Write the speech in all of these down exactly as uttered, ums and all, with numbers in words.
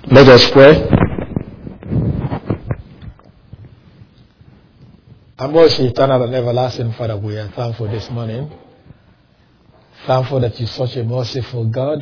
Let us pray. Our most eternal and everlasting Father, we are thankful this morning. Thankful that you're such a merciful God.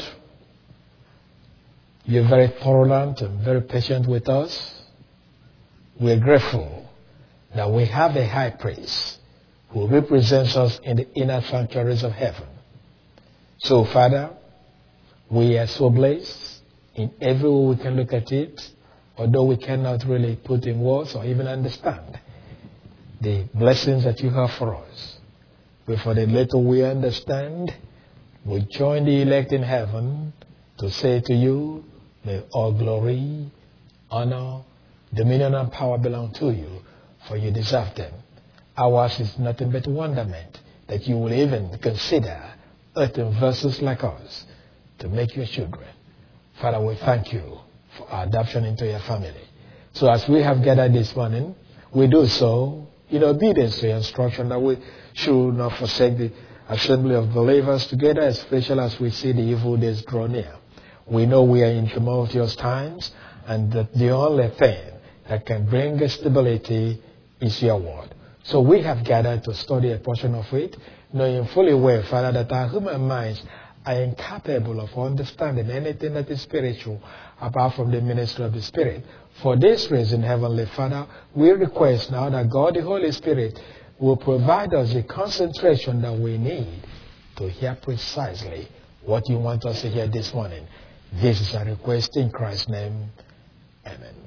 You're very tolerant and very patient with us. We're grateful that we have a high priest who represents us in the inner sanctuaries of heaven. So, Father, we are so blessed in every way we can look at it, although we cannot really put in words or even understand the blessings that you have for us. But for the little we understand, we join the elect in heaven to say to you, may all glory, honor, dominion, and power belong to you, for you deserve them. Ours is nothing but wonderment that you will even consider earthen vessels like us to make your children. Father, we thank you for our adoption into your family. So as we have gathered this morning, we do so in obedience to your instruction that we should not forsake the assembly of believers together, especially as we see the evil days draw near. We know we are in tumultuous times, and that the only thing that can bring us stability is your word. So we have gathered to study a portion of it, knowing fully well, Father, that our human minds are incapable of understanding anything that is spiritual apart from the ministry of the Spirit. For this reason, Heavenly Father, we request now that God, the Holy Spirit, will provide us the concentration that we need to hear precisely what you want us to hear this morning. This is our request in Christ's name. Amen.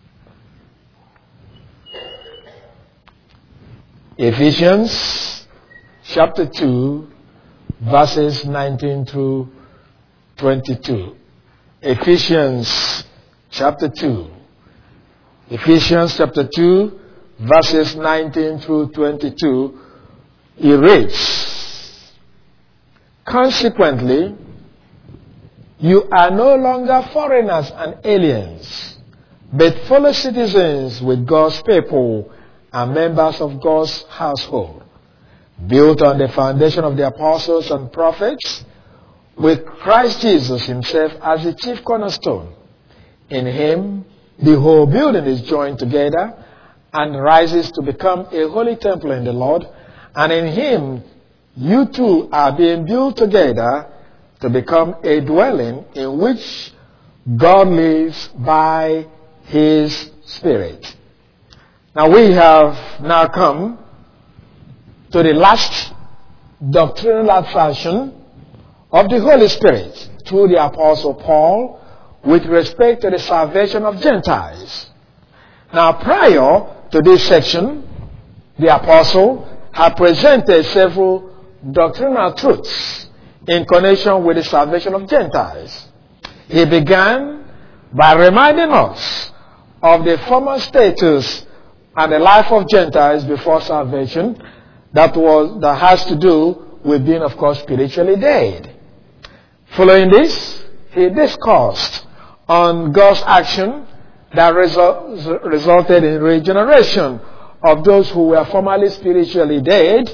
Ephesians chapter two, verses nineteen through twenty-two. Ephesians chapter two. Ephesians chapter two, verses nineteen through twenty-two. It reads, consequently, you are no longer foreigners and aliens, but fellow citizens with God's people and members of God's household, built on the foundation of the apostles and prophets, with Christ Jesus himself as the chief cornerstone. In him, the whole building is joined together and rises to become a holy temple in the Lord. And in him, you too are being built together to become a dwelling in which God lives by his Spirit. Now we have now come to the last doctrinal assertion of the Holy Spirit through the Apostle Paul with respect to the salvation of Gentiles. Now, prior to this section, the Apostle had presented several doctrinal truths in connection with the salvation of Gentiles. He began by reminding us of the former status and the life of Gentiles before salvation, That was that has to do with being, of course, spiritually dead. Following this, he discussed on God's action that result, resulted in regeneration of those who were formerly spiritually dead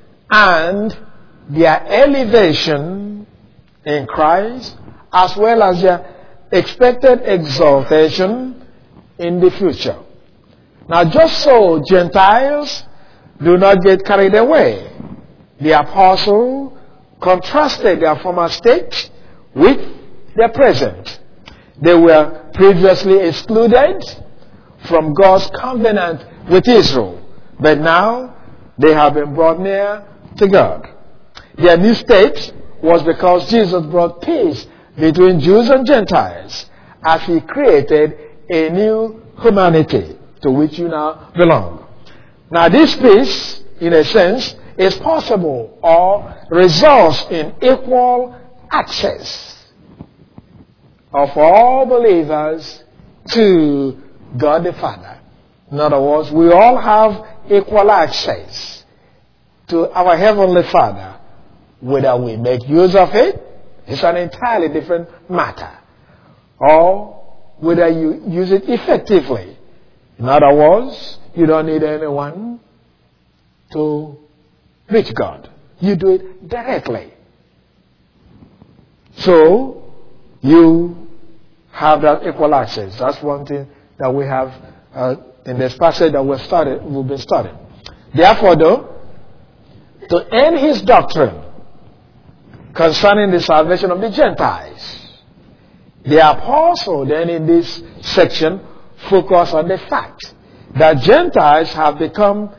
and their elevation in Christ, as well as their expected exaltation in the future. Now, just so Gentiles do not get carried away, the apostle contrasted their former state with their present. They were previously excluded from God's covenant with Israel, but now they have been brought near to God. Their new state was because Jesus brought peace between Jews and Gentiles as he created a new humanity to which you now belong. Now this peace, in a sense, is possible or results in equal access of all believers to God the Father. In other words, we all have equal access to our Heavenly Father. Whether we make use of it is an entirely different matter. Or whether you use it effectively. In other words, you don't need anyone to reach God. You do it directly. So, you have that equal access. That's one thing that we have uh, in this passage that we've started, we've been studying. Therefore, though, to end his doctrine concerning the salvation of the Gentiles, the apostle then in this section focused on the fact that Gentiles have become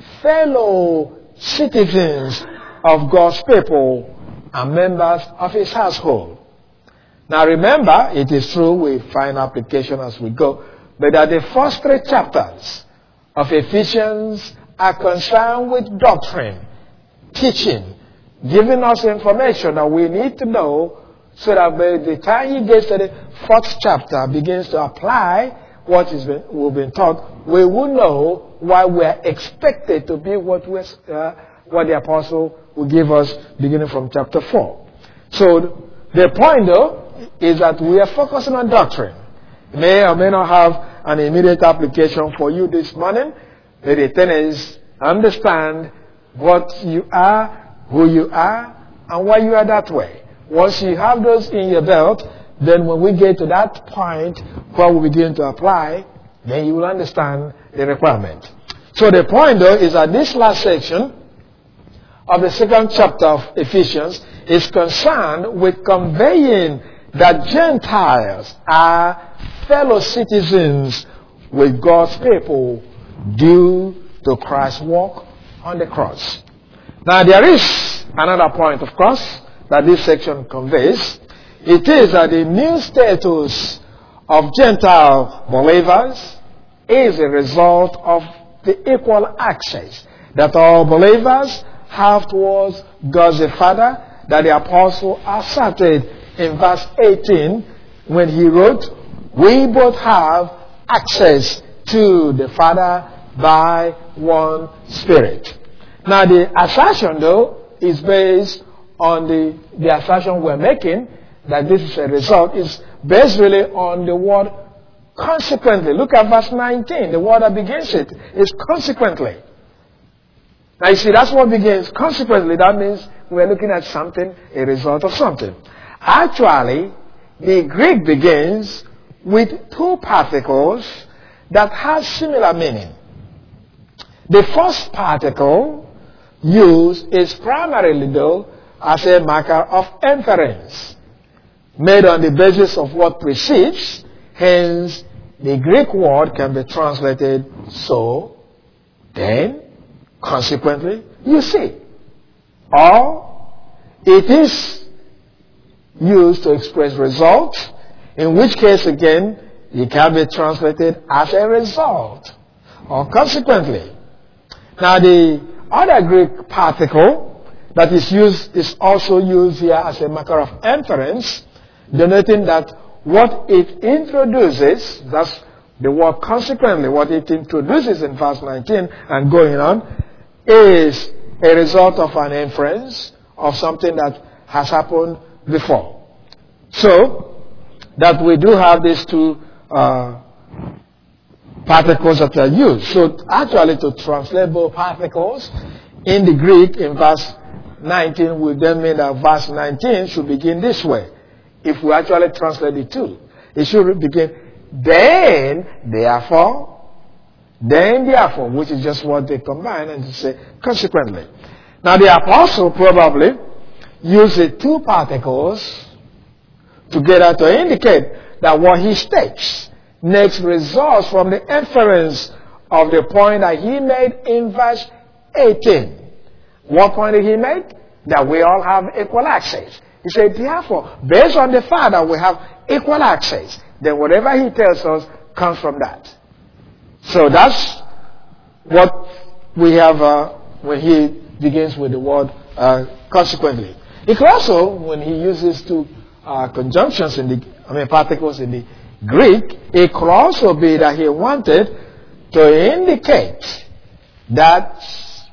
fellow citizens of God's people and members of his household. Now remember, it is true we find application as we go, but that the first three chapters of Ephesians are concerned with doctrine, teaching, giving us information that we need to know so that by the time he gets to the fourth chapter, begins to apply what is been, we've been taught, we will know why we are expected to be what, we, uh, what the apostle will give us beginning from chapter four. So the point though is that we are focusing on doctrine. It may or may not have an immediate application for you this morning, but the thing is, understand what you are, who you are, and why you are that way. Once you have those in your belt, then when we get to that point where we begin to apply, then you will understand the requirement. So the point though is that this last section of the second chapter of Ephesians is concerned with conveying that Gentiles are fellow citizens with God's people due to Christ's work on the cross. Now there is another point, of course, that this section conveys. It is that the new status of Gentile believers is a result of the equal access that all believers have towards God the Father, that the apostle asserted in verse eighteen when he wrote, we both have access to the Father by one Spirit. Now the assertion though is based on the, the assertion we're making that this is a result is based really on the word consequently. Look at verse nineteen. The word that begins it is consequently. Now you see, that's what begins. Consequently, that means we're looking at something, a result of something. Actually, the Greek begins with two particles that have similar meaning. The first particle used is primarily, though, as a marker of inference, made on the basis of what precedes. Hence, the Greek word can be translated so, then, consequently, you see. Or, it is used to express results, in which case, again, it can be translated as a result, or consequently. Now, the other Greek particle that is used is also used here as a marker of inference, denoting that what it introduces, that's the word consequently, what it introduces in verse nineteen and going on, is a result of an inference of something that has happened before. So, that we do have these two uh, particles that are used. So, actually, to translate both particles in the Greek in verse nineteen would then mean that verse nineteen should begin this way. If we actually translate the two, it should begin, then, therefore, then, therefore, which is just what they combine and to say, consequently. Now, the apostle probably used the two particles together to indicate that what he states next results from the inference of the point that he made in verse eighteen. What point did he make? That we all have equal access. He said, therefore, based on the fact that we have equal access, then whatever he tells us comes from that. So that's what we have uh, when he begins with the word uh, consequently. He could also, when he uses two uh, conjunctions in the, I mean particles in the Greek, it could also be that he wanted to indicate that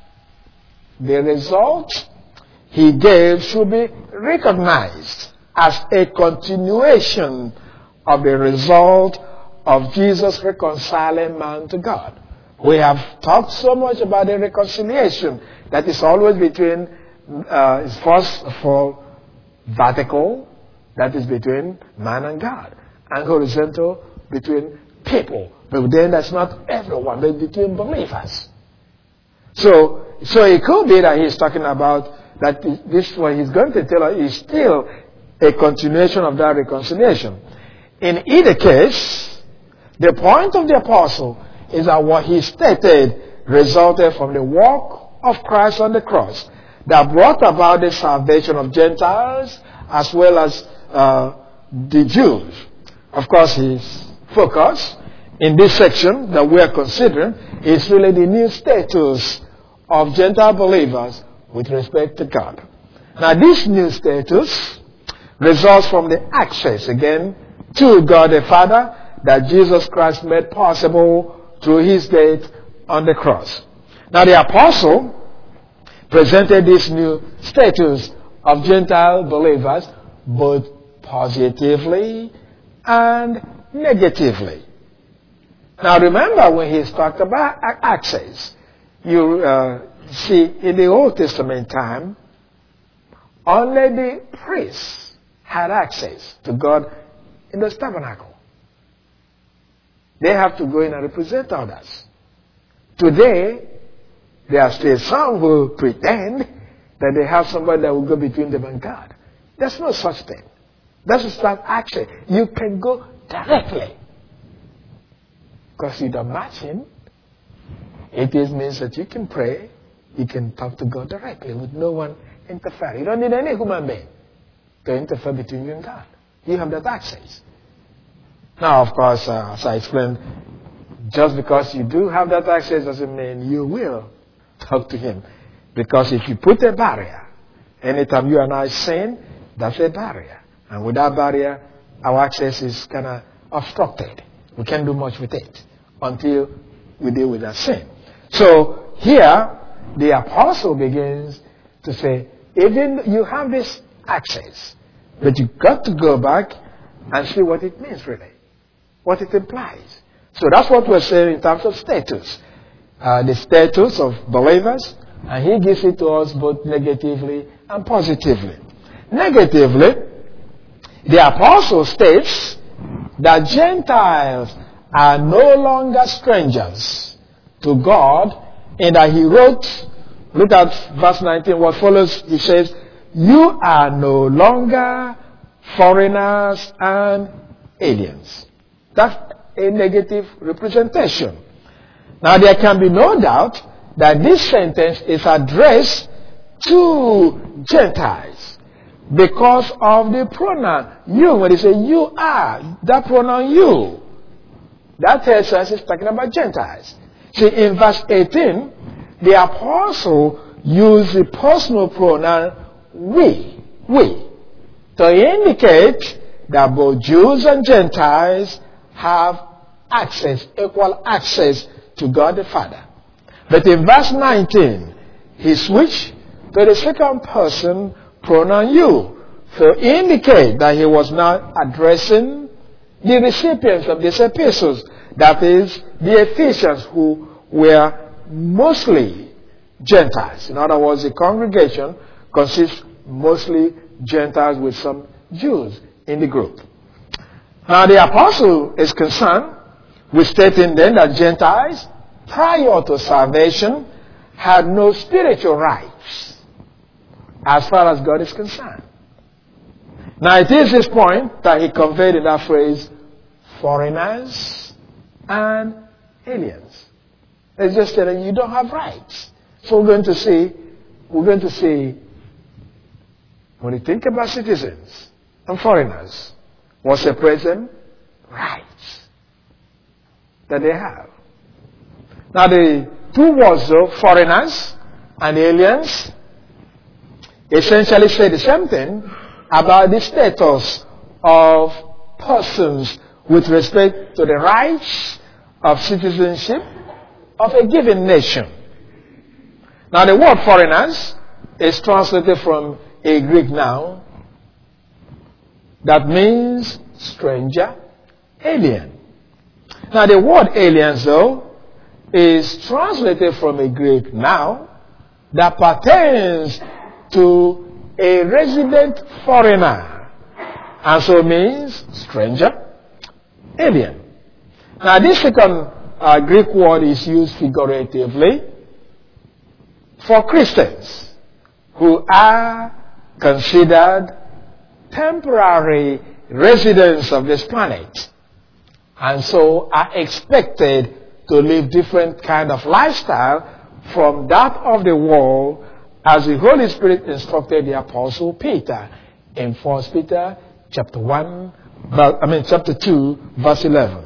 the result he gave should be recognized as a continuation of the result of Jesus reconciling man to God. We have talked so much about the reconciliation that is always between, uh, first of all, vertical, that is between man and God. and horizontal between people. But then that's not everyone, but between believers. So, so it could be that he's talking about that this what he's going to tell us is still a continuation of that reconciliation. In either case, the point of the apostle is that what he stated resulted from the work of Christ on the cross that brought about the salvation of Gentiles as well as uh, the Jews. Of course, his focus in this section that we are considering is really the new status of Gentile believers with respect to God. Now, this new status results from the access, again, to God the Father that Jesus Christ made possible through his death on the cross. Now, the apostle presented this new status of Gentile believers both positively and negatively. Now, remember when he's talked about access, you uh, see in the Old Testament time, only the priests had access to God in the tabernacle. They have to go in and represent others. Today, there are still some who pretend that they have somebody that will go between them and God. There's no such thing. That's not access. You can go directly. Because you don't match him. It is means that you can pray, you can talk to God directly with no one interfering. You don't need any human being to interfere between you and God. You have that access. Now, of course, uh, as I explained, just because you do have that access doesn't mean you will talk to him. Because if you put a barrier, anytime you and I sin, that's a barrier. And with that barrier, our access is kind of obstructed. We can't do much with it until we deal with that sin. So here, the apostle begins to say, even you have this access, but you've got to go back and see what it means really, what it implies. So that's what we're saying in terms of status. Uh, the status of believers, and he gives it to us both negatively and positively. Negatively, the apostle states that Gentiles are no longer strangers to God, and that he wrote, look at verse nineteen, what follows, he says, you are no longer foreigners and aliens. That's a negative representation. Now, there can be no doubt that this sentence is addressed to Gentiles because of the pronoun you. When they say you are, that pronoun you, that tells us it's talking about Gentiles. See, in verse eighteen, the apostle used the personal pronoun we, we, to indicate that both Jews and Gentiles have access, equal access to God the Father. But in verse nineteen, he switched to the second person pronoun you to indicate that he was now addressing the recipients of these epistles, that is, the Ephesians, who were mostly Gentiles. In other words, the congregation consists mostly Gentiles with some Jews in the group. Now, the apostle is concerned with stating then that Gentiles, prior to salvation, had no spiritual rights as far as God is concerned. Now, it is this point that he conveyed in that phrase, foreigners and aliens. It's just telling you don't have rights. So we're going to see, we're going to see, when you think about citizens and foreigners, what separates them? Rights that they have. Now, the two words, though, foreigners and aliens, essentially say the same thing about the status of persons with respect to the rights of citizenship of a given nation. Now, the word foreigners is translated from a Greek noun that means stranger, alien. Now, the word aliens, though, is translated from a Greek noun that pertains to a resident foreigner, and so means stranger. alien. Now, this second uh, Greek word is used figuratively for Christians who are considered temporary residents of this planet, and so are expected to live different kind of lifestyle from that of the world, as the Holy Spirit instructed the Apostle Peter in First Peter chapter one, I mean chapter two, verse eleven.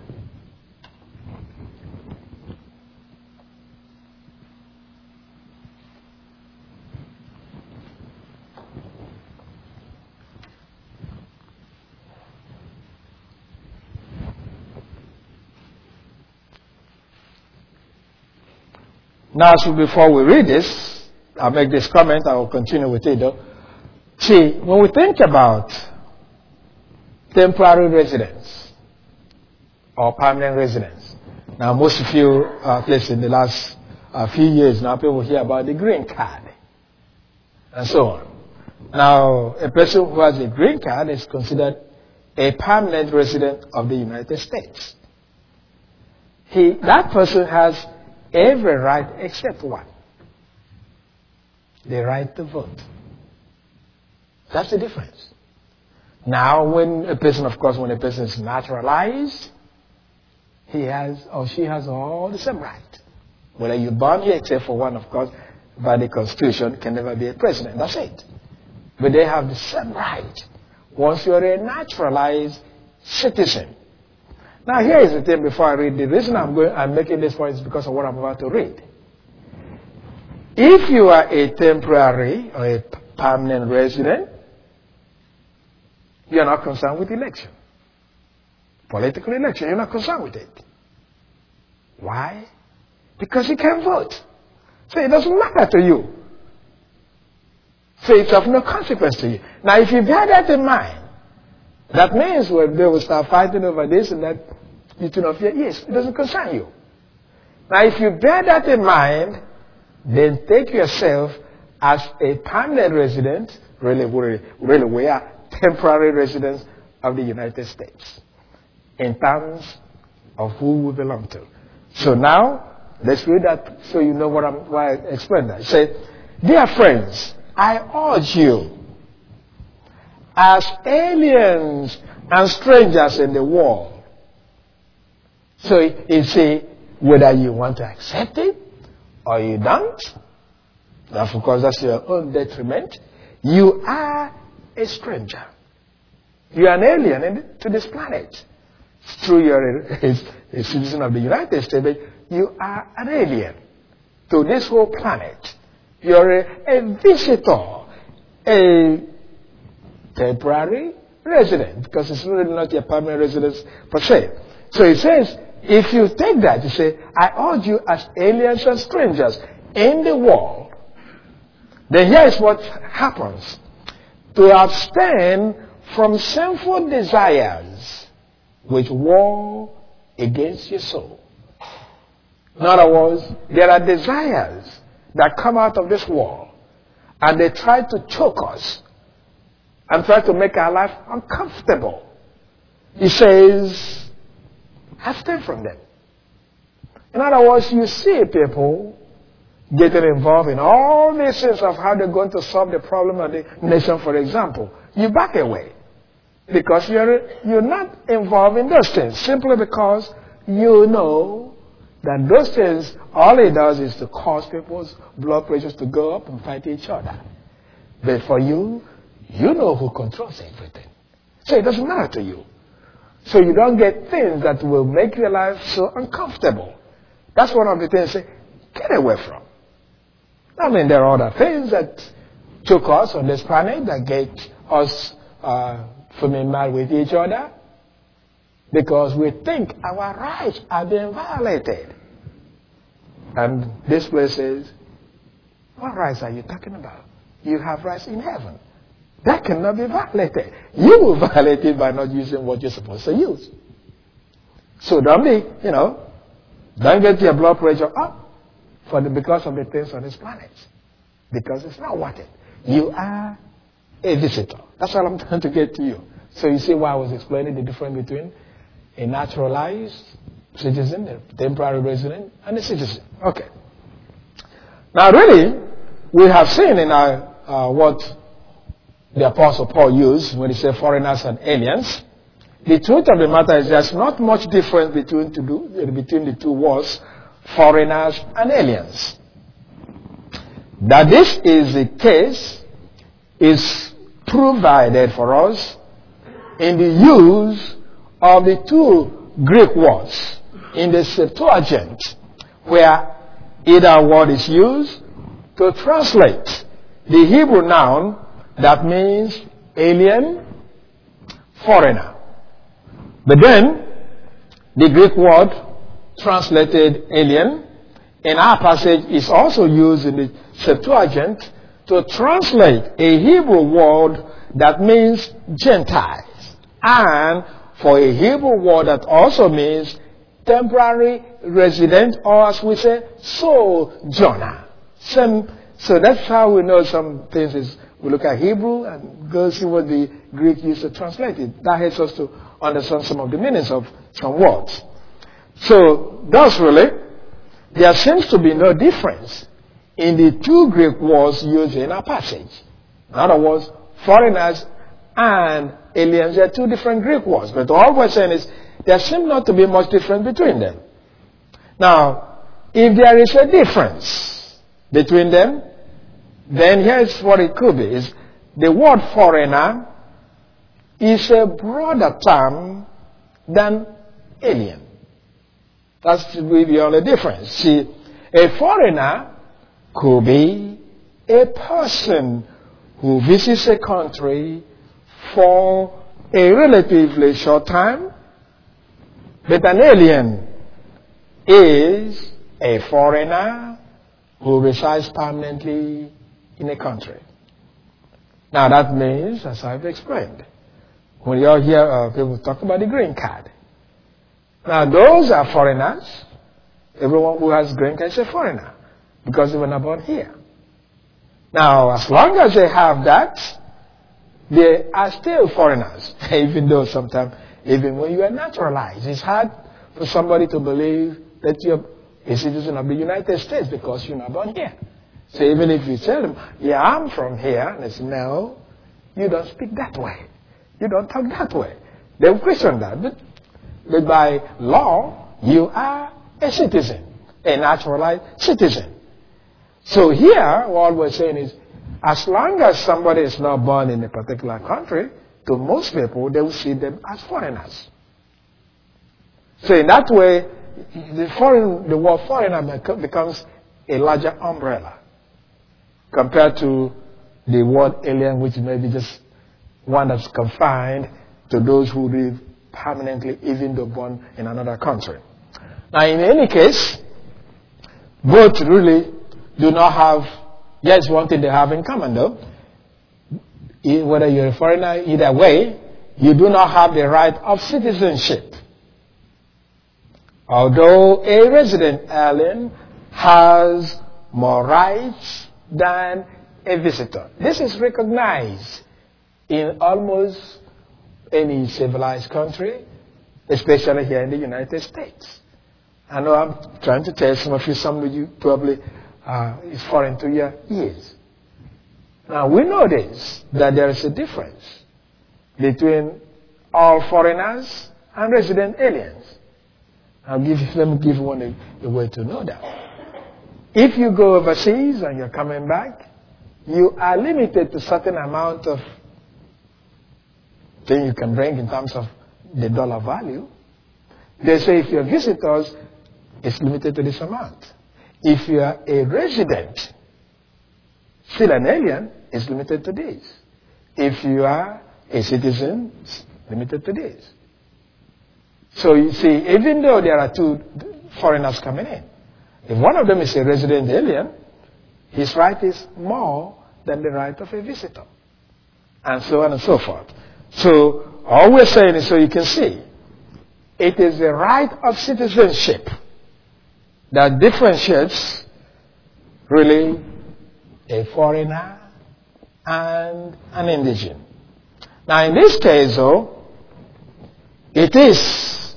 Now, so before we read this, I'll make this comment, I will continue with it though. See, when we think about temporary residence or permanent residence, now most of you, uh, at least in the last uh, few years now, people hear about the green card and so on. Now, a person who has a green card is considered a permanent resident of the United States. He, that person has every right except one. The right to vote. That's the difference. Now, when a person, of course, when a person is naturalized, he has or she has all the same right. Whether you're born here, except for one, of course, by the Constitution, can never be a president. That's it. But they have the same right once you're a naturalized citizen. Now, here is the thing before I read. The reason I'm going, I'm making this point is because of what I'm about to read. If you are a temporary or a permanent resident, you are not concerned with election. Political election, you're not concerned with it. Why? Because you can vote. So it doesn't matter to you. So it's of no consequence to you. Now, if you bear that in mind, that means when they will start fighting over this and that, you turn off your ears. It doesn't concern you. Now, if you bear that in mind, then take yourself as a permanent resident, really, really, really we are temporary residents of the United States in terms of who we belong to. So now, let's read that so you know what I'm, why I explained that. It said, dear friends, I urge you, as aliens and strangers in the world. So you see, whether you want to accept it or you don't, of course that's your own detriment, you are a stranger. You are an alien in, to this planet. It's true you're a, a citizen of the United States, but you are an alien to this whole planet. You're a, a visitor, a temporary resident, because it's really not your permanent residence per se. So it says, if you take that, you say, I urge you as aliens and strangers in the world, then here is what happens. To abstain from sinful desires which war against your soul. In other words, there are desires that come out of this world, and they try to choke us and try to make our life uncomfortable. He says, abstain from them. In other words, you see people getting involved in all these things of how they're going to solve the problem of the nation, for example. You back away because you're, you're not involved in those things simply because you know that those things, all it does is to cause people's blood pressures to go up and fight each other. But for you, you know who controls everything. So it doesn't matter to you. So you don't get things that will make your life so uncomfortable. That's one of the things say, get away from. I mean, there are other things that choke us on this planet that get us uh, familiar with each other because we think our rights are being violated. And this place says, what rights are you talking about? You have rights in heaven. That cannot be violated. You will violate it by not using what you're supposed to use. So don't be, you know, don't get your blood pressure up for the, because of the things on this planet. Because it's not worth it. You are a visitor. That's all I'm trying to get to you. So you see why I was explaining the difference between a naturalized citizen, a temporary resident, and a citizen. Okay. Now, really, we have seen in our, uh, what the Apostle Paul used when he said foreigners and aliens. The truth of the matter is there's not much difference between, to do, between the two words, foreigners and aliens. That this is the case is provided for us in the use of the two Greek words in the Septuagint, where either word is used to translate the Hebrew noun that means alien, foreigner. But then, the Greek word translated alien in our passage is also used in the Septuagint to translate a Hebrew word that means Gentiles, and for a Hebrew word that also means temporary resident, or as we say, sojourner. Some, so that's how we know some things is we look at Hebrew and go see what the Greek used to translate it. That helps us to understand some of the meanings of some words. So, thus really, there seems to be no difference in the two Greek words used in our passage. In other words, foreigners and aliens, they are two different Greek words. But all we're saying is there seems not to be much difference between them. Now, if there is a difference between them, then here's what it could be. Is the word foreigner is a broader term than alien. That's the only difference. See, a foreigner could be a person who visits a country for a relatively short time, but an alien is a foreigner who resides permanently in a country. Now that means, as I've explained, when you all hear uh, people talk about the green card. Now those are foreigners. Everyone who has green card is a foreigner because they were not born here. Now, as long as they have that, they are still foreigners, even though sometimes, even when you are naturalized, it's hard for somebody to believe that you're a citizen of the United States because you're not born here. So even if you tell them, yeah, I'm from here, and they say, no, you don't speak that way. You don't talk that way. They will question that. But, but by law, you are a citizen, a naturalized citizen. So here, all we're saying is, as long as somebody is not born in a particular country, to most people, they will see them as foreigners. So in that way, the, foreign, the word foreigner becomes a larger umbrella compared to the word alien, which may be just one that's confined to those who live permanently, even though born in another country. Now, in any case, both really do not have, yes, one thing they have in common though. Whether you're a foreigner, either way, you do not have the right of citizenship. Although a resident alien has more rights than a visitor. This is recognized in almost any civilized country, especially here in the United States. I know I'm trying to tell some of you, some of you probably uh, is foreign to your ears. Now we know this, that there is a difference between all foreigners and resident aliens. I'll give you, let me give you one a, a way to know that. If you go overseas and you're coming back, you are limited to certain amount of thing you can bring in terms of the dollar value. They say if you're visitors, it's limited to this amount. If you are a resident, still an alien, it's limited to this. If you are a citizen, it's limited to this. So you see, even though there are two foreigners coming in, if one of them is a resident alien, his right is more than the right of a visitor. And so on and so forth. So all we're saying is, so you can see, it is the right of citizenship that differentiates really a foreigner and an indigene. Now in this case though, it is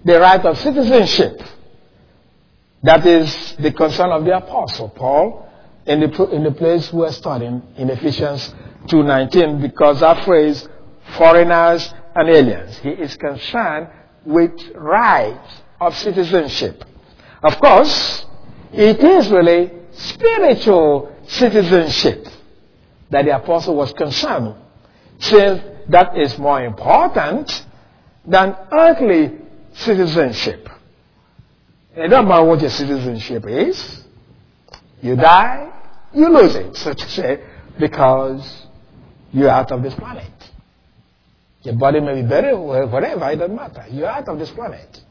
the right of citizenship. That is the concern of the Apostle Paul in the, in the place we're studying in Ephesians two nineteen, because that phrase, foreigners and aliens, he is concerned with rights of citizenship. Of course, it is really spiritual citizenship that the Apostle was concerned with, since that is more important than earthly citizenship. It don't matter what your citizenship is. You die, you lose it, so to say, because you're out of this planet. Your body may be buried, whatever, it doesn't matter. You're out of this planet.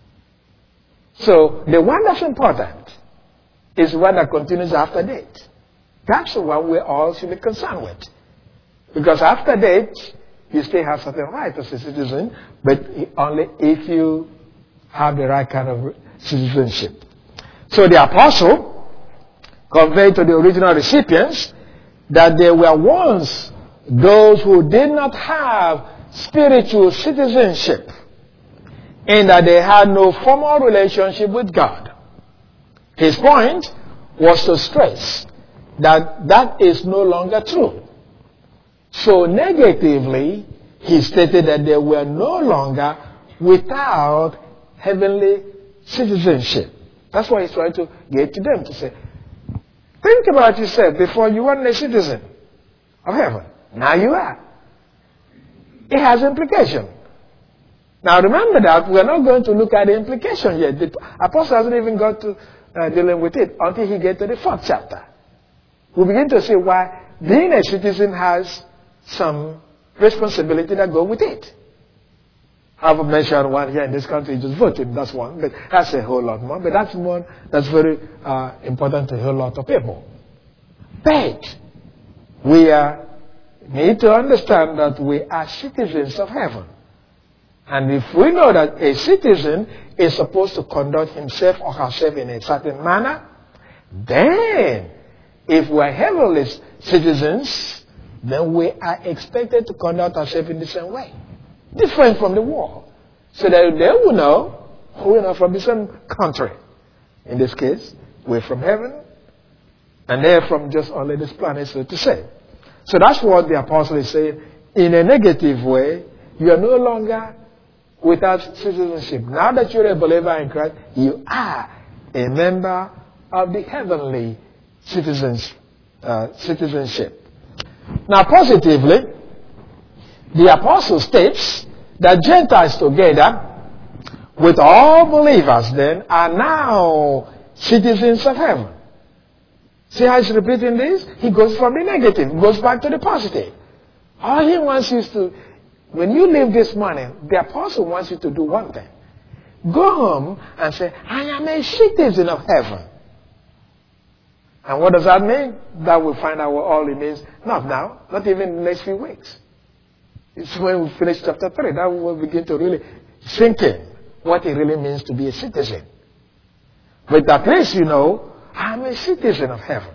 So the one that's important is the one that continues after death. That's the one we all should be concerned with. Because after death, you still have certain rights as a citizen, but only if you have the right kind of citizenship. So the apostle conveyed to the original recipients that they were once those who did not have spiritual citizenship, and that they had no formal relationship with God. His point was to stress that that is no longer true. So negatively, he stated that they were no longer without heavenly citizenship. That's why he's trying to get to them to say, think about yourself before you weren't a citizen of heaven. Now you are. It has implication. Now remember that we're not going to look at the implication yet. The apostle hasn't even got to uh, dealing with it until he gets to the fourth chapter. We begin to see why being a citizen has some responsibility that go with it. I've mentioned one here in this country, just voting, that's one, but that's a whole lot more. But that's one that's very uh, important to a whole lot of people. But we uh, need to understand that we are citizens of heaven. And if we know that a citizen is supposed to conduct himself or herself in a certain manner, then if we are heavenly citizens, then we are expected to conduct ourselves in the same way. Different from the world. So that they will know we're not from the same country. In this case, we're from heaven, and they're from just only this planet, so to say. So that's what the apostle is saying. In a negative way, you are no longer without citizenship. Now that you're a believer in Christ, you are a member of the heavenly citizens, uh, citizenship. Now, positively, the apostle states that Gentiles together with all believers then are now citizens of heaven. See how he's repeating this? He goes from the negative, goes back to the positive. All he wants you to, when you leave this morning, the apostle wants you to do one thing. Go home and say, I am a citizen of heaven. And what does that mean? That we'll find out what all it means. Not now, not even in the next few weeks. It's when we finish chapter three that we will begin to really sink in what it really means to be a citizen. But at least you know, I'm a citizen of heaven.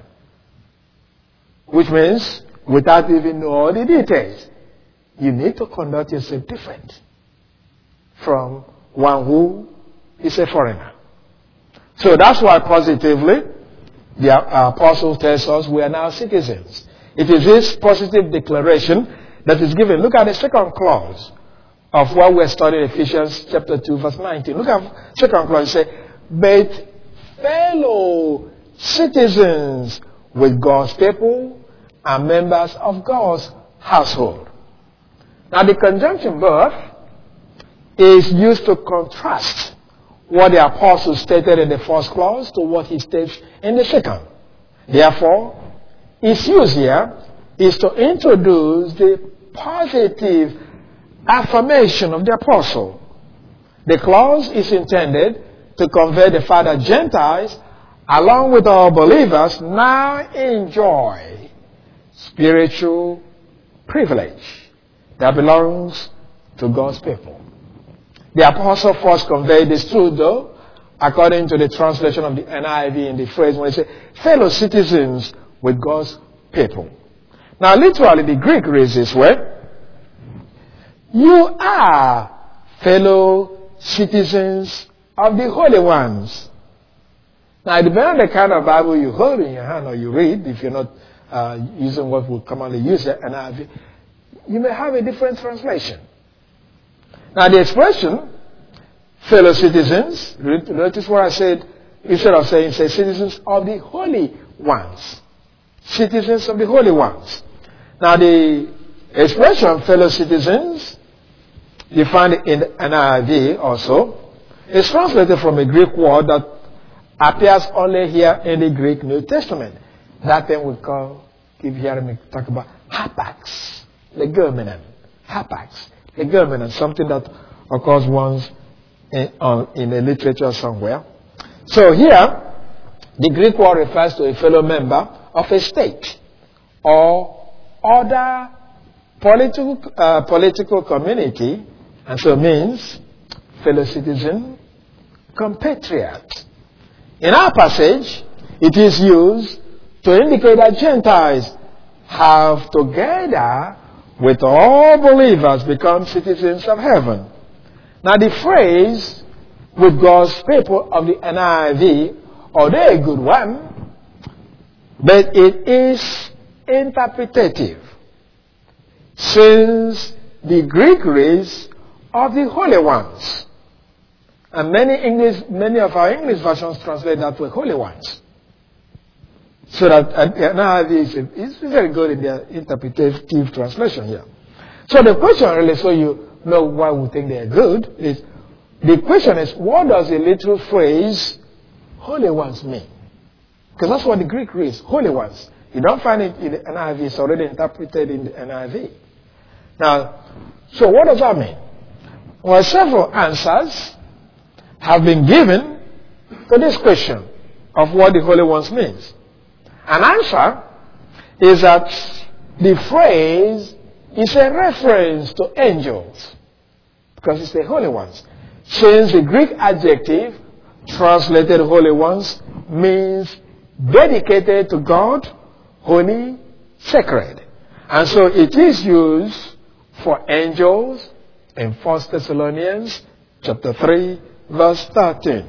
Which means, without even knowing all the details, you need to conduct yourself different from one who is a foreigner. So that's why positively, the apostle tells us we are now citizens. It is this positive declaration that is given. Look at the second clause of what we're studying, Ephesians chapter two, verse nineteen. Look at the second clause. It says, but fellow citizens with God's people and members of God's household. Now the conjunction verb is used to contrast what the apostle stated in the first clause to what he states in the second. Therefore, its use here is to introduce the positive affirmation of the apostle. The clause is intended to convey the fact that Gentiles, along with all believers, now enjoy spiritual privilege that belongs to God's people. The apostle first conveyed this truth, though, according to the translation of the N I V in the phrase when it says, fellow citizens with God's people. Now, literally, the Greek reads this way. You are fellow citizens of the holy ones. Now, depending on the kind of Bible you hold in your hand or you read, if you're not uh, using what we commonly use, N I V, you may have a different translation. Now, the expression, fellow citizens, notice what I said, instead of saying, say, citizens of the holy ones. Citizens of the holy ones. Now, the expression, fellow citizens, you find it in N I V also, is translated from a Greek word that appears only here in the Greek New Testament. That thing we call, keep hearing me talk about, hapax, legomenon. Hapax, legomenon, something that occurs once in, uh, in a literature somewhere. So here, the Greek word refers to a fellow member of a state or other political, uh, political community, and so it means fellow citizen, compatriot. In our passage, it is used to indicate that Gentiles have together with all believers become citizens of heaven. Now the phrase, with God's people of the N I V, although a good one, but it is interpretative, since the Greek race of the holy ones. And many English, many of our English versions translate that with holy ones. So that uh, N I V is, is very good in their interpretative translation here. So the question really, so you know why we think they are good, is the question is, what does the literal phrase holy ones mean? Because that's what the Greek reads, holy ones. You don't find it in the N I V, it's already interpreted in the N I V. Now, so what does that mean? Well, several answers have been given to this question of what the holy ones means. An answer is that the phrase is a reference to angels, because it's the holy ones. Since the Greek adjective translated holy ones means dedicated to God, holy, sacred. And so it is used for angels in First Thessalonians chapter three, verse thirteen.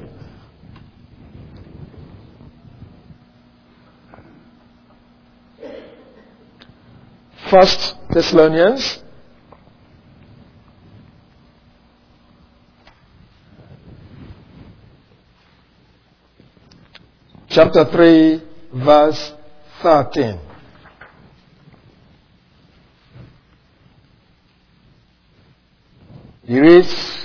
First Thessalonians chapter three, verse thirteen. It reads,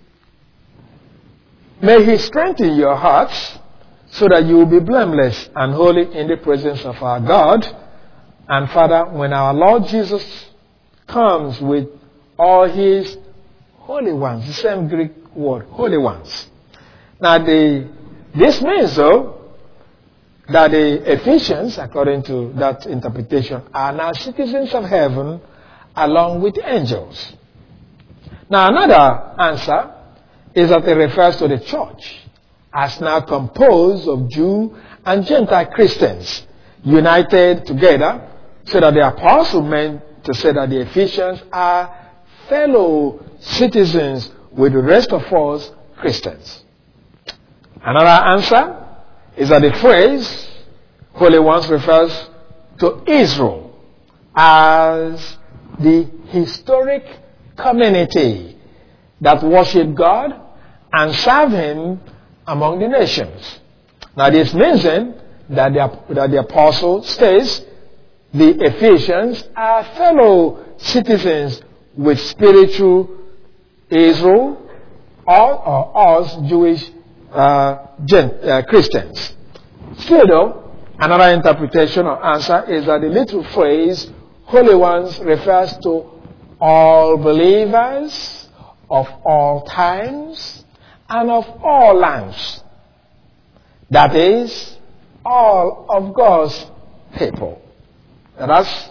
may He strengthen your hearts so that you will be blameless and holy in the presence of our God and Father when our Lord Jesus comes with all His holy ones. The same Greek word, holy ones. Now, the, this means, though, that the Ephesians, according to that interpretation, are now citizens of heaven along with angels. Now, another answer is that it refers to the church as now composed of Jew and Gentile Christians united together, so that the apostle meant to say that the Ephesians are fellow citizens with the rest of us Christians. Another answer is that the phrase holy ones refers to Israel as the historic community that worship God and serve Him among the nations. Now this means then that the, that the apostle states the Ephesians are fellow citizens with spiritual Israel or, or us Jewish uh, Gen, uh, Christians. Still though, another interpretation or answer is that the little phrase holy ones refers to all believers of all times and of all lands. That is, all of God's people. That's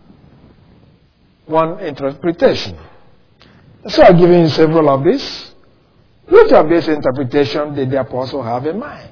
one interpretation. So I've given you several of these. Which of these interpretations did the apostle have in mind?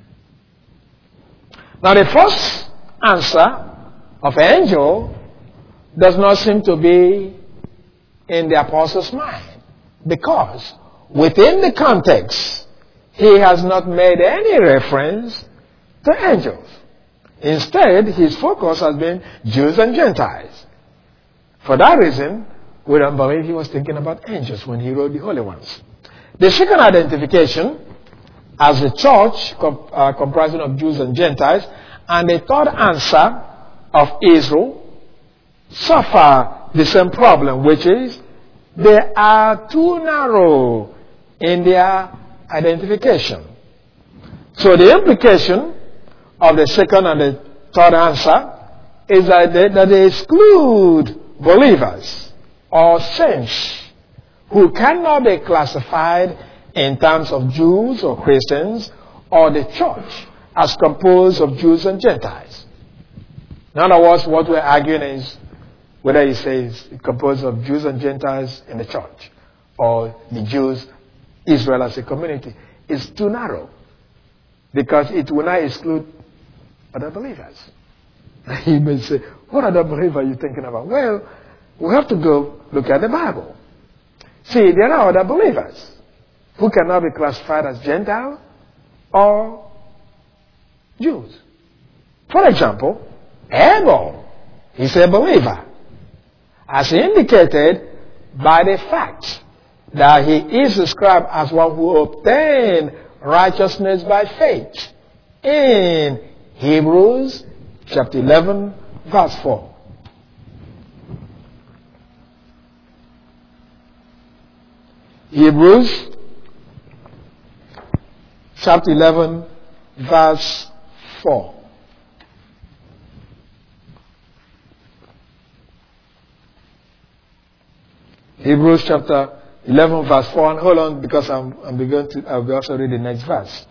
Now the first answer of angel does not seem to be in the apostle's mind, because within the context, he has not made any reference to angels. Instead, his focus has been Jews and Gentiles. For that reason, we don't believe he was thinking about angels when he wrote the holy ones. The second identification as a church comp- uh, comprising of Jews and Gentiles, and the third answer of Israel suffer the same problem, which is they are too narrow in their identification. So the implication of the second and the third answer is that they, that they exclude believers or saints who cannot be classified in terms of Jews or Christians or the church as composed of Jews and Gentiles. In other words, what we're arguing is whether he says it's composed of Jews and Gentiles in the church or the Jews, Israel as a community, is too narrow because it will not exclude other believers. You may say, what other believer are you thinking about? Well, we have to go look at the Bible. See, there are other believers who cannot be classified as Gentile or Jews. For example, Abel is a believer, as indicated by the fact that he is described as one who obtained righteousness by faith in Hebrews chapter eleven, verse four. Hebrews chapter eleven, verse four. Hebrews chapter eleven, verse four. And hold on, because I'm, I'm beginning to, I'll be also read the next verse.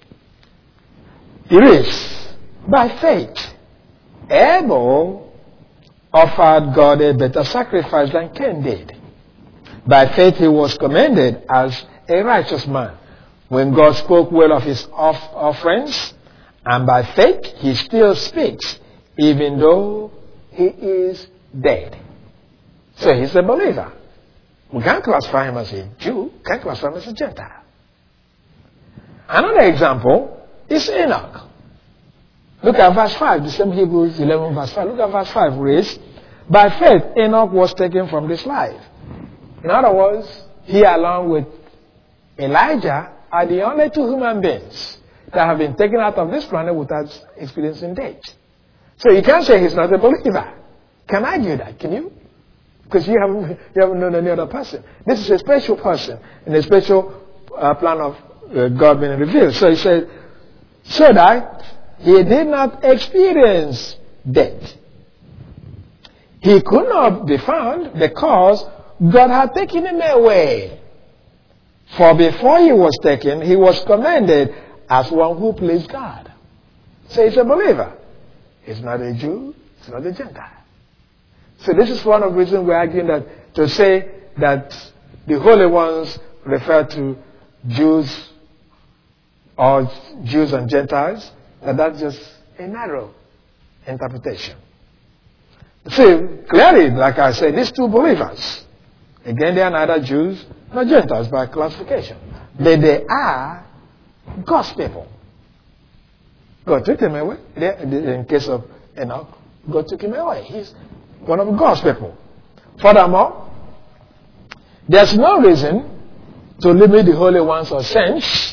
It is by faith Abel offered God a better sacrifice than Cain did. By faith he was commended as a righteous man when God spoke well of his off- offerings, and by faith he still speaks even though he is dead. So he's a believer. We can't classify him as a Jew, can't classify him as a Gentile. Another example is Enoch. Look at verse five, the same Hebrews eleven, verse five. Look at verse five, reads, by faith Enoch was taken from this life. In other words, he along with Elijah are the only two human beings that have been taken out of this planet without experiencing death. So you can't say he's not a believer. Can I argue that? Can you? Because you haven't, you haven't known any other person. This is a special person in a special uh, plan of uh, God being revealed. So he said, so that he did not experience death. He could not be found because God had taken him away. For before he was taken, he was commended as one who pleased God. So he's a believer. He's not a Jew. He's not a Gentile. So this is one of the reasons we're arguing that to say that the holy ones refer to Jews or Jews and Gentiles, that that's just a narrow interpretation. See, clearly, like I said, these two believers, again, they are neither Jews nor Gentiles by classification. But they are God's people. God took them away. In case of Enoch, God took him away. He's one of God's people. Furthermore, there's no reason to limit the holy ones or saints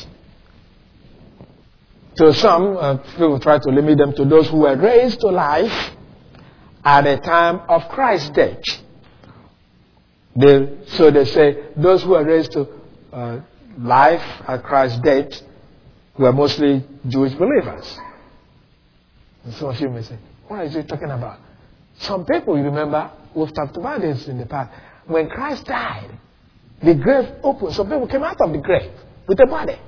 to some. Uh, people try to limit them to those who were raised to life at the time of Christ's death. They, so they say those who were raised to uh, life at Christ's death were mostly Jewish believers. And some of you may say, what is he talking about? Some people, you remember, we've talked about this in the past. When Christ died, the grave opened. Some people came out of the grave with a body.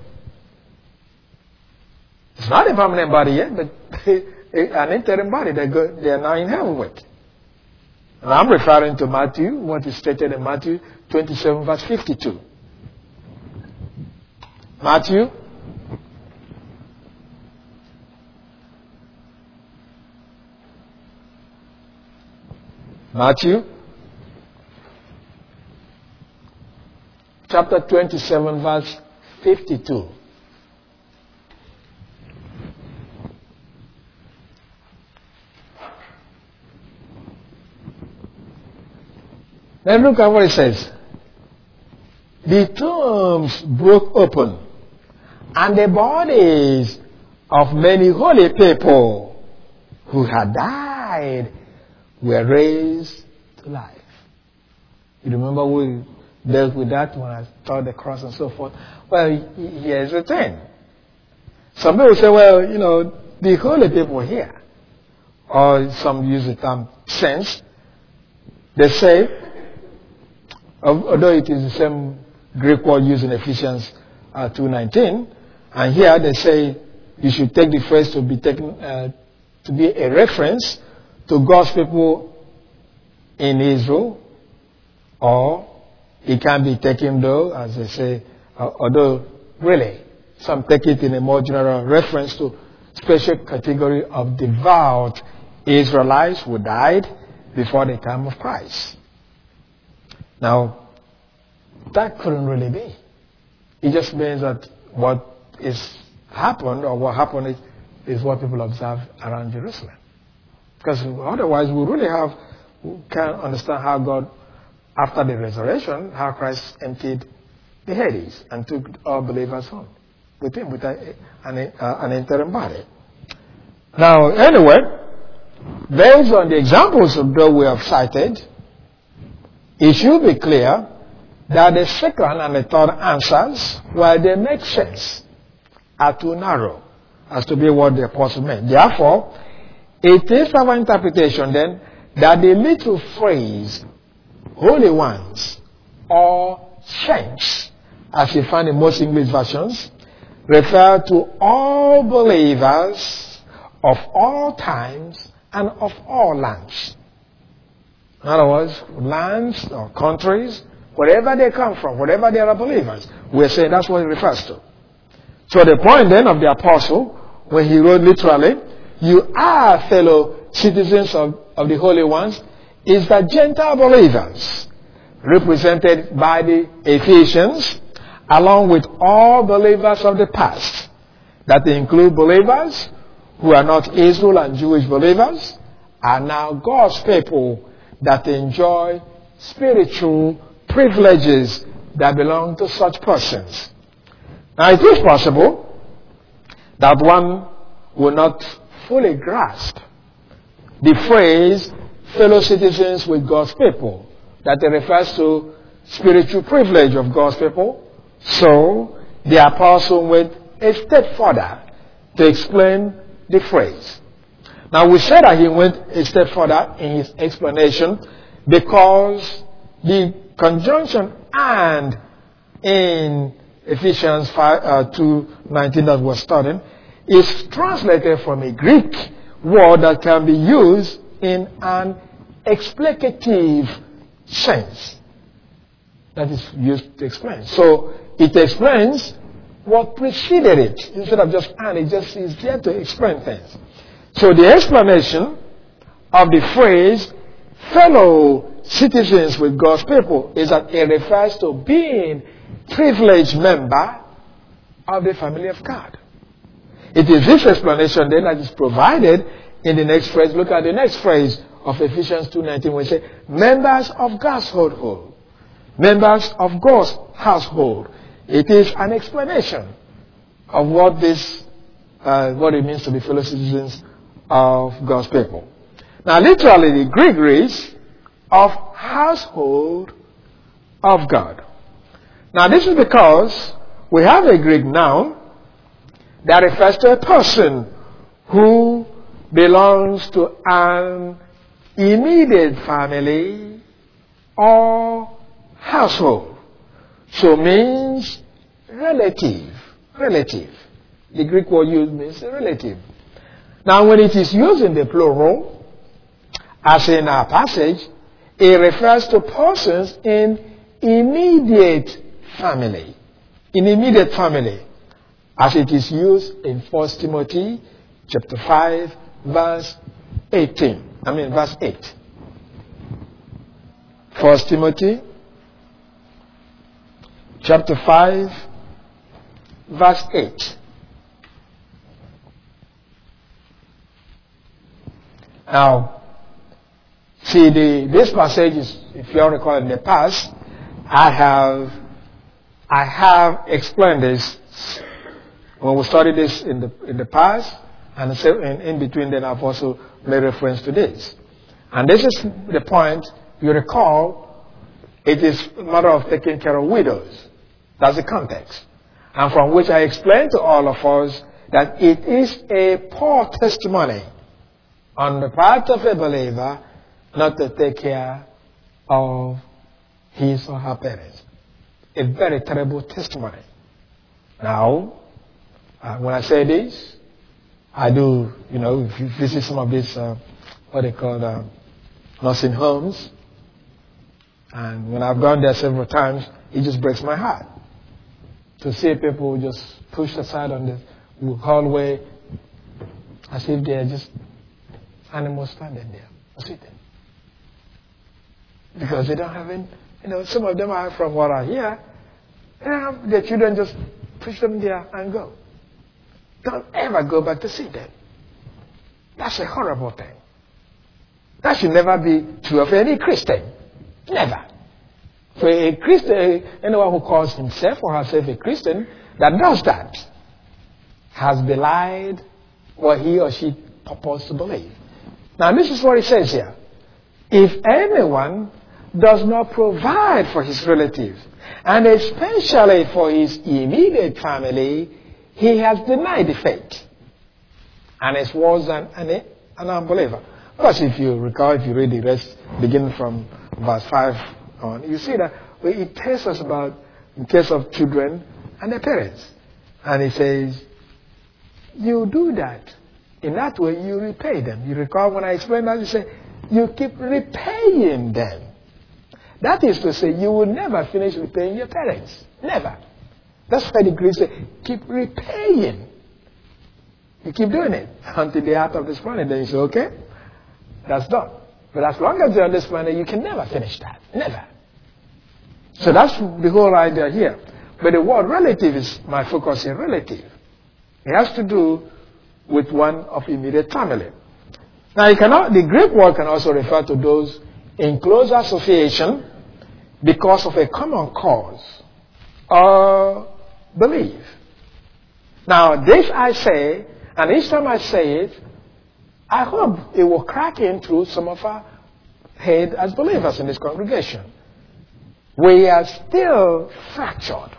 It's not a permanent body yet, but an interim body that go, they are now in heaven with. And I'm referring to Matthew, what is stated in Matthew twenty-seven, verse fifty-two. Matthew Matthew chapter twenty-seven, verse fifty-two. Then look at what it says. The tombs broke open, and the bodies of many holy people who had died were raised to life. You remember we dealt with that when I taught the cross and so forth? Well, here's the thing. Some people say, well, you know, the holy people here, or some use the term saints, they say, although it is the same Greek word used in Ephesians uh, two nineteen, and here they say you should take the phrase to be taken uh, to be a reference to God's people in Israel, or it can be taken though, as they say, uh, although really some take it in a more general reference to special category of devout Israelites who died before the time of Christ. Now, that couldn't really be. It just means that what is happened, or what happened is, is what people observe around Jerusalem. Because otherwise we really have, we can't understand how God, after the resurrection, how Christ emptied the Hades and took all believers home with him, with a, an, uh, an interim body. Now, anyway, based on the examples that we have cited, it should be clear that the second and the third answers, while they make sense, are too narrow as to be what the apostle meant. Therefore, it is our interpretation then that the little phrase, holy ones, or saints, as you find in most English versions, refer to all believers of all times and of all lands. In other words, lands or countries, wherever they come from, wherever they are believers, we say that's what it refers to. So the point then of the apostle, when he wrote literally, you are fellow citizens of, of the holy ones, is that Gentile believers, represented by the Ephesians, along with all believers of the past, that include believers who are not Israel and Jewish believers, are now God's people that enjoy spiritual privileges that belong to such persons. Now, it is possible that one will not fully grasp the phrase fellow citizens with God's people, that it refers to spiritual privilege of God's people. So, the apostle went a step further to explain the phrase. Now, we said that he went a step further in his explanation because the conjunction "and" in Ephesians five, uh, two nineteen that we're studying is translated from a Greek word that can be used in an explicative sense. That is used to explain. So it explains what preceded it. Instead of just "and," it just is there to explain things. So the explanation of the phrase fellow citizens with God's people is that it refers to being privileged member of the family of God. It is this explanation then that is provided in the next phrase. Look at the next phrase of Ephesians two nineteen when it says members of God's household. Members of God's household. It is an explanation of what this uh, what it means to be fellow citizens of God's people. Now, literally, the Greek reads of household of God. Now, this is because we have a Greek noun that refers to a person who belongs to an immediate family or household. So means relative. Relative. The Greek word used means relative. Now, when it is used in the plural, as in our passage, it refers to persons in immediate family. In immediate family. As it is used in First Timothy chapter five, verse eighteen. I mean, verse eight. First Timothy chapter five, verse eight. Now, see, the, this passage is, if you all recall in the past, I have, I have explained this when we studied this in the in the past, and in, in between then I've also made reference to this. And this is the point, you recall, it is a matter of taking care of widows. That's the context. And from which I explained to all of us that it is a poor testimony on the part of a believer not to take care of his or her parents. A very terrible testimony. Now, uh, when I say this, I do, you know, if you visit some of these, uh, what they call uh, nursing homes, and when I've gone there several times, it just breaks my heart to see people just pushed aside on the hallway as if they're just animals standing there, sitting. Because they don't have any, you know, some of them are, from what I hear, they have their children just push them there and go. Don't ever go back to see them. That's a horrible thing. That should never be true of any Christian. Never. For a Christian, anyone who calls himself or herself a Christian that does that has belied what he or she purports to believe. Now, this is what it says here. If anyone does not provide for his relatives, and especially for his immediate family, he has denied the faith and is worse than an, an unbeliever. Because if you recall, if you read the rest, beginning from verse five on, you see that it tells us about, in case of children and their parents. And it says, you do that. In that way, you repay them. You recall when I explained that, you say, you keep repaying them. That is to say, you will never finish repaying your parents. Never. That's why the Greeks say, keep repaying. You keep doing it until they're out of this planet. Then you say, okay, that's done. But as long as they're on this planet, you can never finish that. Never. So that's the whole idea here. But the word relative is my focus in relative. It has to do with one of immediate family. Now, you cannot, the Greek word can also refer to those in close association because of a common cause or belief. Now, this I say, and each time I say it, I hope it will crack in through some of our head as believers in this congregation. We are still fractured.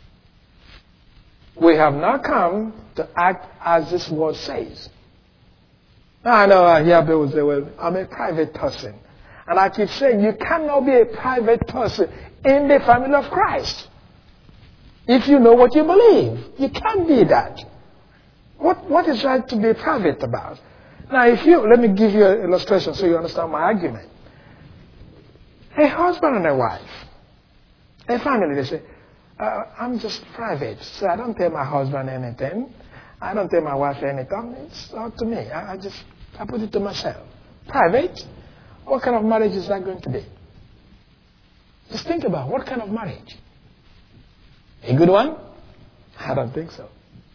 We have not come to act as this word says. Now, I know I hear people say, well, I'm a private person. And I keep saying, you cannot be a private person in the family of Christ. If you know what you believe, you can't be that. What, what is right to be private about? Now, if you, let me give you an illustration so you understand my argument. A husband and a wife, a family, they say, uh, I'm just private, so I don't tell my husband anything. I don't tell my wife anything. It's up to me. I, I just, I put it to myself. Private? What kind of marriage is that going to be? Just think about what kind of marriage. A good one? I don't think so.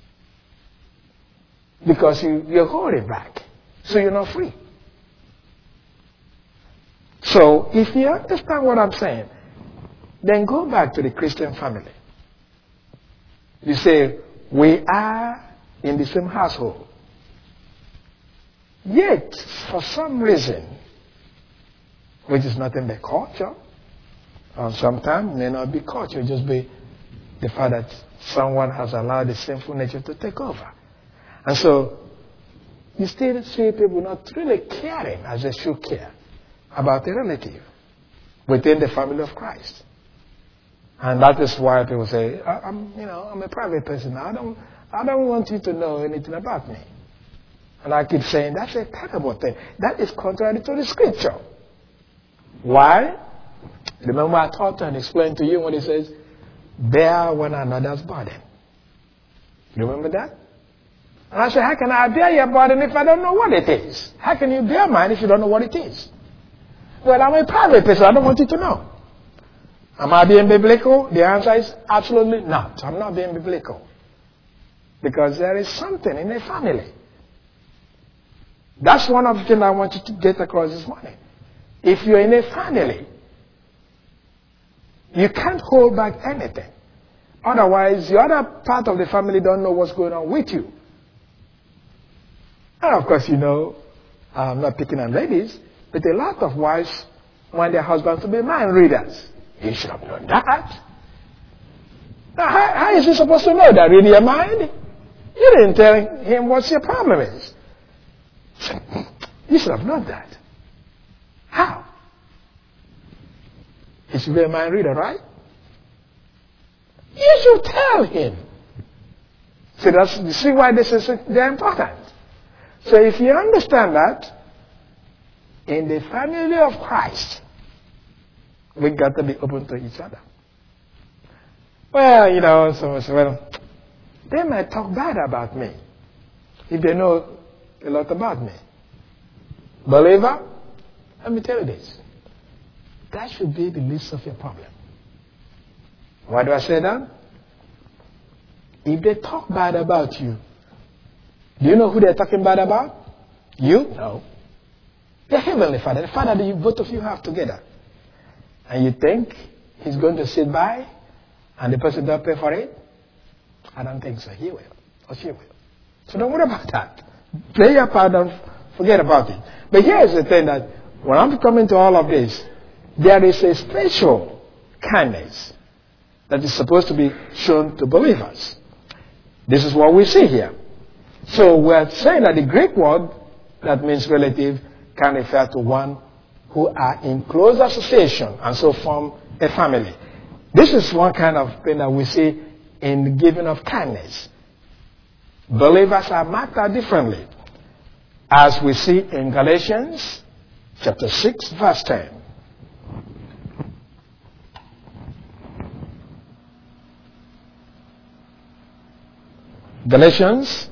Because you, you hold it back. So you're not free. So if you understand what I'm saying, then go back to the Christian family. You say, we are in the same household. Yet, for some reason, which is nothing but culture, or sometimes may not be culture, just be the fact that someone has allowed the sinful nature to take over. And so, you still see people not really caring as they should care about a relative within the family of Christ. And that is why people say, I'm, you know, I'm a private person. I don't, I don't want you to know anything about me. And I keep saying, that's a terrible thing. That is contrary to the scripture. Why? Remember I taught and explained to you when it says, bear one another's burden. Remember that? And I said, how can I bear your burden if I don't know what it is? How can you bear mine if you don't know what it is? Well, I'm a private person. I don't want you to know. Am I being biblical? The answer is absolutely not. I'm not being biblical. Because there is something in a family. That's one of the things I want you to get across this morning. If you're in a family, you can't hold back anything. Otherwise, the other part of the family don't know what's going on with you. And of course, you know, I'm not picking on ladies, but a lot of wives want their husbands to be mind readers. You should have known that. Now, how, how is he supposed to know that? Read your mind? You didn't tell him what your problem is. You should have known that. How? He should be a mind reader, right? You should tell him. See, that's, you see why this is very important. So if you understand that, in the family of Christ, we've got to be open to each other. Well, you know, so, so well, they might talk bad about me if they know a lot about me. Believer, let me tell you this. That should be the least of your problem. Why do I say that? If they talk bad about you, do you know who they're talking bad about? You? No. The Heavenly Father, the Father that you, both of you have together. And you think He's going to sit by and the person don't pay for it? I don't think so. He will. Or she will. So don't worry about that. Play your part and forget about it. But here's the thing that when I'm coming to all of this, there is a special kindness that is supposed to be shown to believers. This is what we see here. So we're saying that the Greek word that means relative can refer to one who are in close association and so form a family. This is one kind of thing that we see in the giving of kindness. Believers are marked out differently, as we see in Galatians chapter six, verse ten. Galatians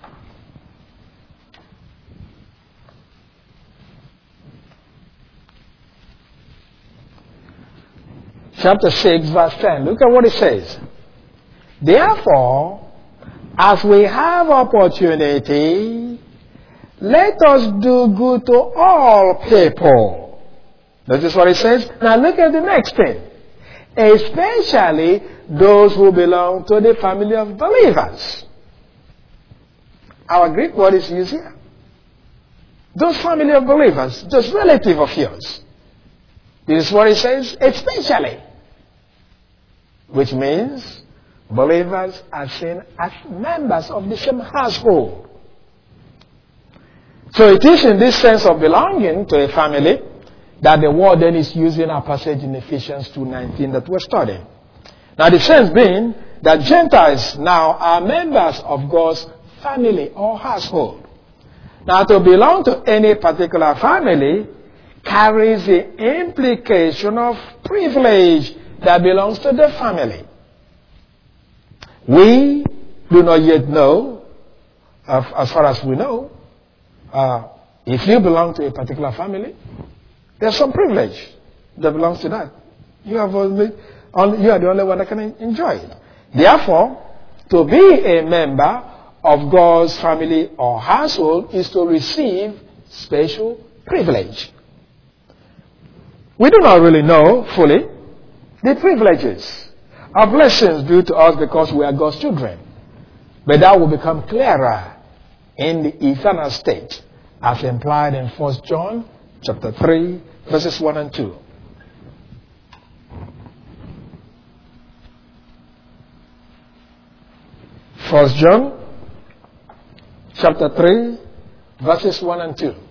chapter six, verse ten. Look at what it says. Therefore, as we have opportunity, let us do good to all people. Notice what it says? Now look at the next thing. Especially those who belong to the family of believers. Our Greek word is used here. Those family of believers, those relative of yours. This is what it says, especially. Which means believers are seen as members of the same household. So it is in this sense of belonging to a family that the word then is used in our passage in Ephesians two nineteen that we're studying. Now the sense being that Gentiles now are members of God's family or household. Now to belong to any particular family carries the implication of privilege that belongs to the family. We do not yet know, uh, as far as we know, uh, if you belong to a particular family, there's some privilege that belongs to that. You, have only, only, you are the only one that can enjoy it. Therefore, to be a member of God's family or household is to receive special privilege. We do not really know fully the privileges or blessings due to us because we are God's children. But that will become clearer in the eternal state as implied in First John chapter three, verses one and two. First John chapter three, verses one and two.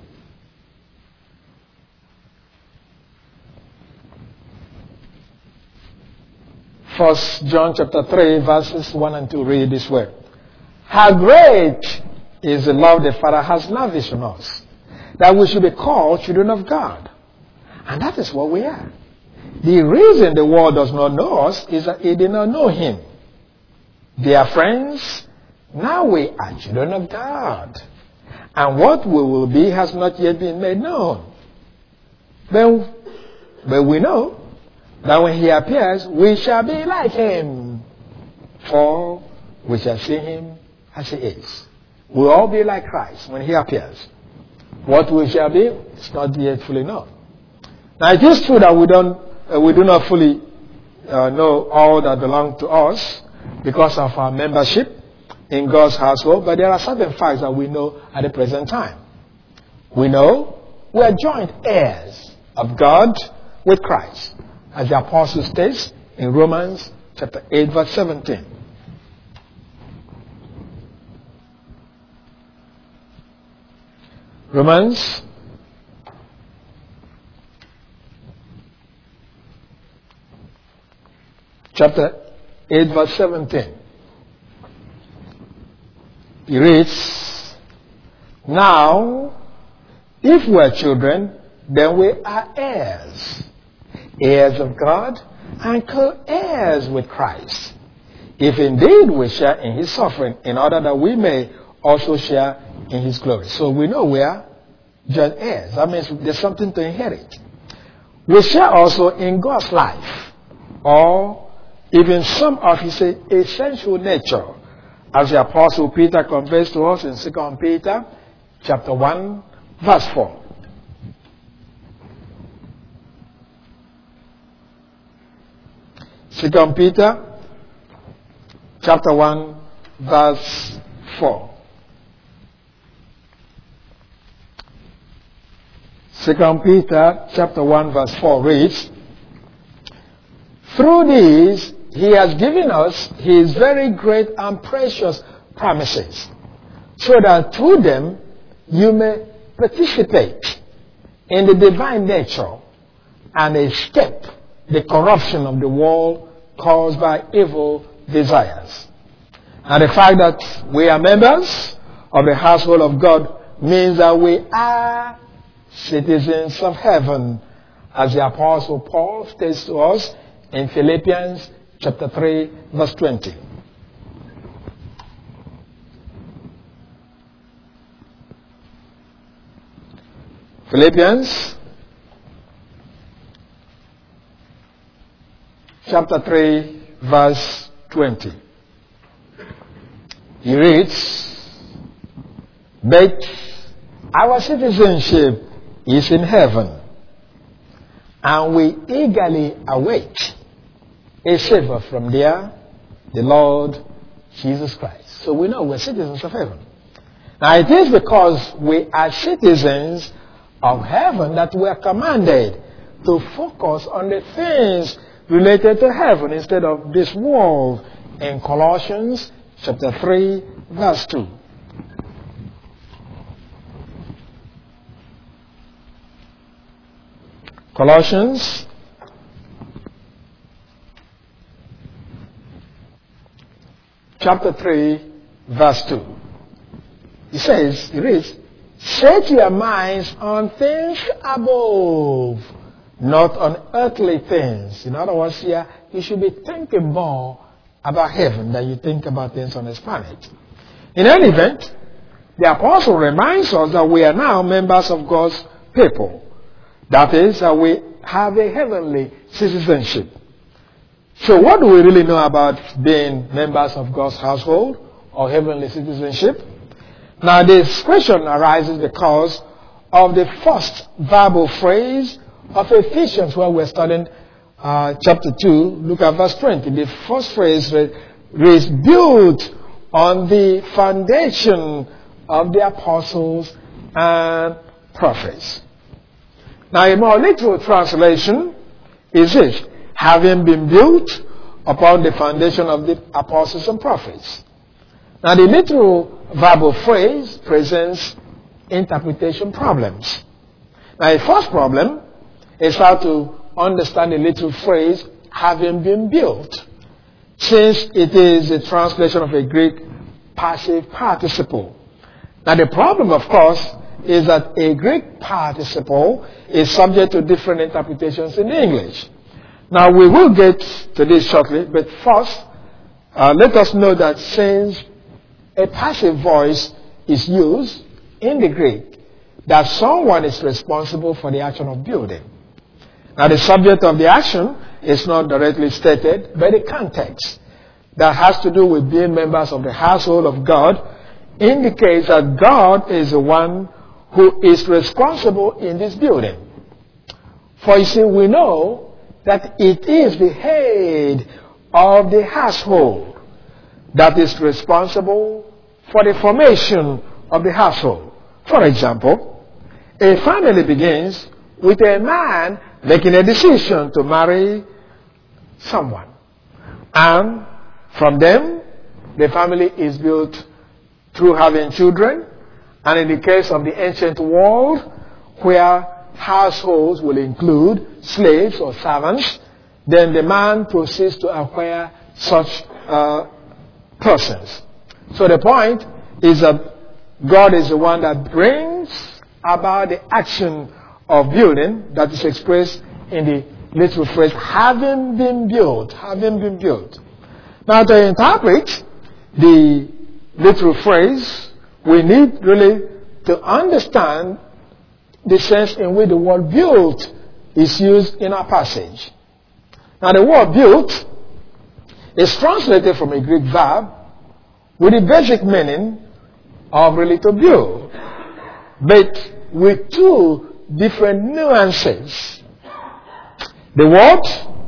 First John chapter three, verses one and two. Read this way. How great is the love the Father has lavished on us, that we should be called children of God. And that is what we are. The reason the world does not know us is that it did not know Him. Dear friends, now we are children of God. And what we will be has not yet been made known. But, but we know that when he appears, we shall be like him, for we shall see him as he is. We'll all be like Christ when he appears. What we shall be is not yet fully known. Now it is true that we don't, uh, we do not fully uh, know all that belong to us because of our membership in God's household, but there are certain facts that we know at the present time. We know we are joint heirs of God with Christ, as the apostle states in Romans chapter eight, verse seventeen. Romans chapter eight, verse seventeen. He reads, "Now, if we are children, then we are heirs, heirs of God and co-heirs with Christ, if indeed we share in his suffering, in order that we may also share in his glory." So we know we are joint heirs. That means there's something to inherit. We share also in God's life, or even some of his essential nature, as the apostle Peter conveys to us in Second Peter chapter one, verse four. Second Peter chapter one, verse four. Second Peter chapter one, verse four reads, "Through these he has given us his very great and precious promises, so that through them you may participate in the divine nature and escape the corruption of the world caused by evil desires." And the fact that we are members of the household of God means that we are citizens of heaven, as the apostle Paul states to us in Philippians chapter three, verse twenty. Philippians chapter three, verse twenty. He reads, "But our citizenship is in heaven, and we eagerly await a Savior from there, the Lord Jesus Christ." So we know we're citizens of heaven. Now it is because we are citizens of heaven that we are commanded to focus on the things related to heaven instead of this world, in Colossians chapter three, verse two. Colossians chapter three, verse two. He says, he reads, "Set your minds on things above, not on earthly things." In other words, here, you should be thinking more about heaven than you think about things on this planet. In any event, the apostle reminds us that we are now members of God's people. That is, that we have a heavenly citizenship. So what do we really know about being members of God's household or heavenly citizenship? Now this question arises because of the first Bible phrase of Ephesians, where we're studying uh, chapter two. Look at verse twenty. The first phrase is built on the foundation of the apostles and prophets. Now a more literal translation is this: having been built upon the foundation of the apostles and prophets. Now the literal Bible phrase presents interpretation problems. Now the first problem is how to understand the literal phrase, having been built, since it is a translation of a Greek passive participle. Now the problem, of course, is that a Greek participle is subject to different interpretations in English. Now we will get to this shortly, but first, uh, let us know that since a passive voice is used in the Greek, that someone is responsible for the action of building. Now the subject of the action is not directly stated, but the context that has to do with being members of the household of God indicates that God is the one who is responsible in this building. For you see, we know that it is the head of the household that is responsible for the formation of the household. For example, a family begins with a man making a decision to marry someone. And from them, the family is built through having children. And in the case of the ancient world, where households will include slaves or servants, then the man proceeds to acquire such uh, persons. So the point is that God is the one that brings about the action of building that is expressed in the little phrase, having been built, having been built. Now to interpret the little phrase, we need really to understand the sense in which the word built is used in our passage. Now the word built is translated from a Greek verb with the basic meaning of really to build, but with two different nuances. The word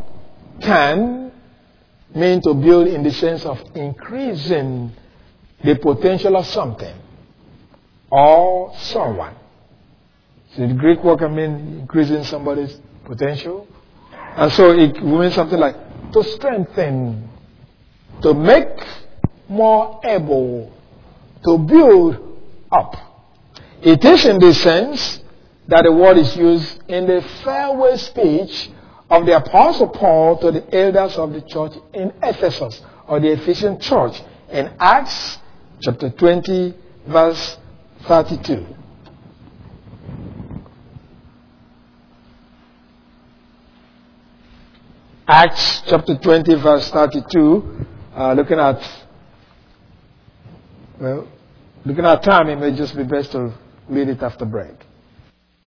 can mean to build in the sense of increasing the potential of something or someone. So the Greek word can mean increasing somebody's potential. And so it means something like to strengthen, to make more able, to build up. It is in this sense that the word is used in the farewell speech of the Apostle Paul to the elders of the church in Ephesus, or the Ephesian church, in Acts chapter twenty, verse thirty-two. Acts chapter twenty, verse thirty-two, uh, looking at, well, looking at time, it may just be best to read it after break.